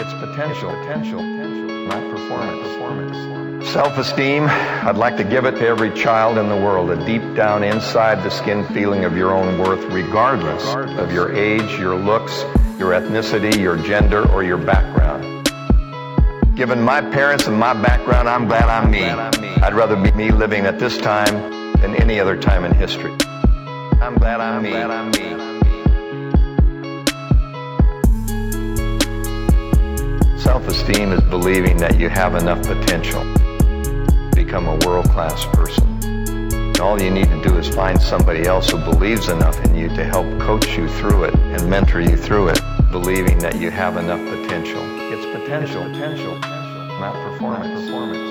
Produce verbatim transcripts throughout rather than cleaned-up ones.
It's potential, potential, potential, not performance, performance. Self-esteem, I'd like to give it to every child in the world, a deep down inside the skin feeling of your own worth, regardless of your age, your looks, your ethnicity, your gender, or your background. Given my parents and my background, I'm glad I'm me. I'd rather be me living at this time than any other time in history. I'm glad I'm me. Glad I'm me. Self-esteem is believing that you have enough potential to become a world-class person. And all you need to do is find somebody else who believes enough in you to help coach you through it and mentor you through it, believing that you have enough potential. It's potential, potential, potential, not performance. performance.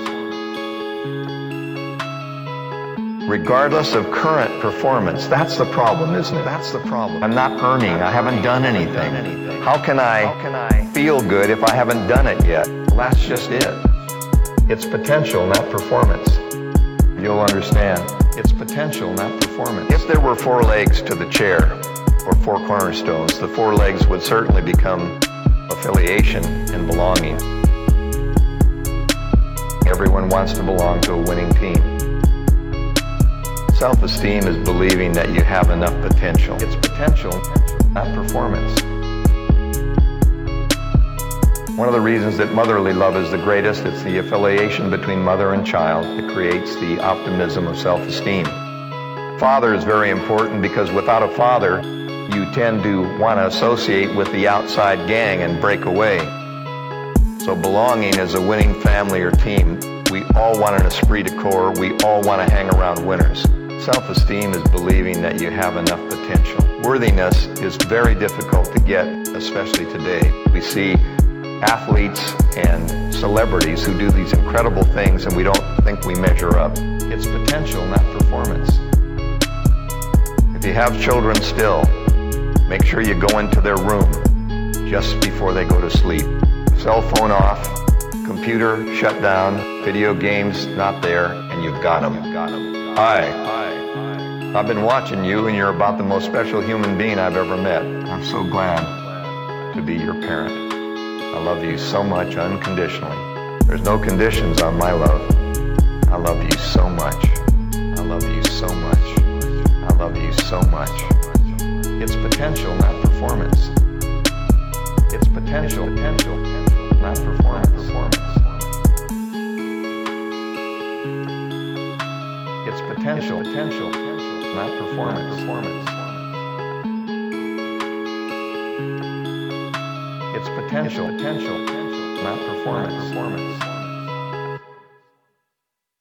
Regardless of current performance, that's the problem, isn't it? That's the problem. I'm not earning. I haven't done anything. How can I, How can I feel good if I haven't done it yet? Well, that's just it. It's potential, not performance. You'll understand. It's potential, not performance. If there were four legs to the chair, or four cornerstones, the four legs would certainly become affiliation and belonging. Everyone wants to belong to a winning team. Self-esteem is believing that you have enough potential. It's potential, not performance. One of the reasons that motherly love is the greatest, it's the affiliation between mother and child that creates the optimism of self-esteem. Father is very important because without a father, you tend to want to associate with the outside gang and break away. So belonging is a winning family or team. We all want an esprit de corps. We all want to hang around winners. Self-esteem is believing that you have enough potential. Worthiness is very difficult to get, especially today. We see athletes and celebrities who do these incredible things and we don't think we measure up. It's potential, not performance. If you have children still, make sure you go into their room just before they go to sleep. Cell phone off, computer shut down, video games not there, and you've got them. You've got them. Hi. Hi. I've been watching you, and you're about the most special human being I've ever met. I'm so glad to be your parent. I love you so much unconditionally. There's no conditions on my love. I love you so much. I love you so much. I love you so much. It's potential, not performance. It's potential, potential, not performance. performance. It's potential, potential, not performance. performance. It's potential, potential, not performance. performance.